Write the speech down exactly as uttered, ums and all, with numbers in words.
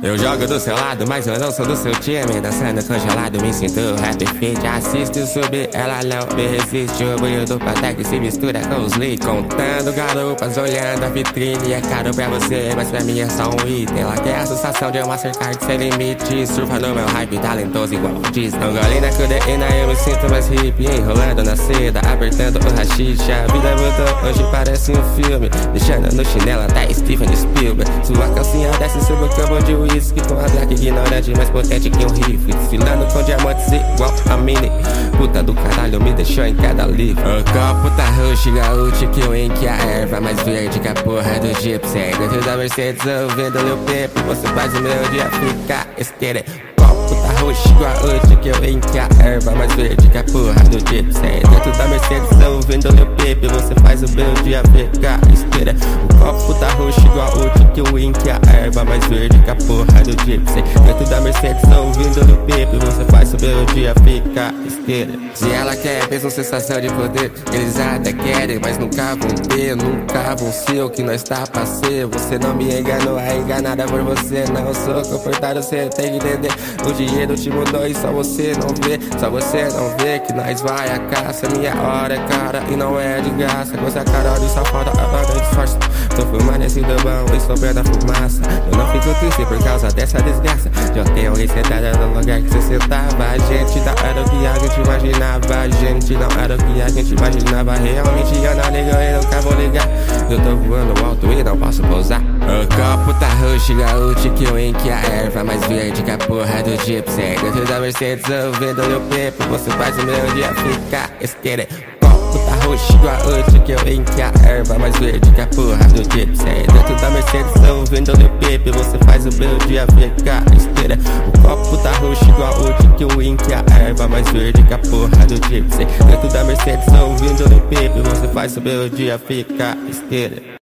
Eu jogo do seu lado, mas eu não sou do seu time. Dançando congelado, me sinto rap fit. Assisto subir, ela não me resiste. O brilho do Patek se mistura com os leads. Contando garupas, olhando a vitrine. É caro pra você, mas pra mim é só um item. Ela quer a sensação de uma Mastercard sem limite. Surfa no meu hype, talentoso igual o Disney. Não gole na codeína, eu me sinto mais hippie. Enrolando na seda, apertando o rachixe. A vida mudou, hoje parece um filme. Deixando no chinelo até Steven Spielberg. Sua calcinha desce sobre o campo de whisky. Com a black ignorante, mais potente que um rifle. Desfilando com diamantes igual a mini. Puta do caralho, me deixou em cada livro. O copo tá roxo, gaúcho, que o ink, a erva mais verde que a porra do Gypsy. Dentro da Mercedes, ouvindo o meu pepo. Você faz o meu dia ficar esquerdo. Copo tá roxo, gaúcho, que o ink, a erva mais verde que a porra do Gypsy. Dentro da Mercedes, ouvindo o meu pepo. Você faz o meu dia ficar esquerdo. O copo tá roxo, gaúcho, que o ink, a erva mais verde que a porra do Gypsy. Dentro da Mercedes, ouvindo no pepe. Você faz o meu dia ficar esquerda. Se ela quer mesmo sensação de poder, eles até querem, mas nunca vão ter, nunca vão ser o que nós tá pra ser. Você não me enganou, é enganada por você. Não sou comportado, você tem que entender. O dinheiro te mudou e só você não vê. Só você não vê que nós vai a caça. Minha hora é cara e não é de graça. Coisa cara de safada, agora eu disfarço. Tô fumando esse dobão e sobrando a fumaça. Eu não fico triste por causa dessa desgraça. Já tem alguém sentada no lugar que você sentava. A gente não era o que a gente imaginava. A gente não era o que a gente imaginava. Realmente eu não ligo e nunca vou ligar. Eu tô voando alto e não posso pousar. O copo tá roxo, gaúcho, que o ink, a erva mais verde que a porra do Gypsy. Dentro da Mercedes, ouvindo meu pepo. Você faz o meu dia ficar esquerdo. Tá roxo, gaúcho, que o ink, a erva mais verde que a porra do Gypsy. Dentro da Mercedes, ouvindo o pepe. Você faz o meu dia ficar esquerda. O copo tá roxo, gaúcho, que o ink, a erva mais verde que a porra do Gypsy. Dentro da Mercedes, ouvindo o pepe. Você faz o meu dia ficar esquerda.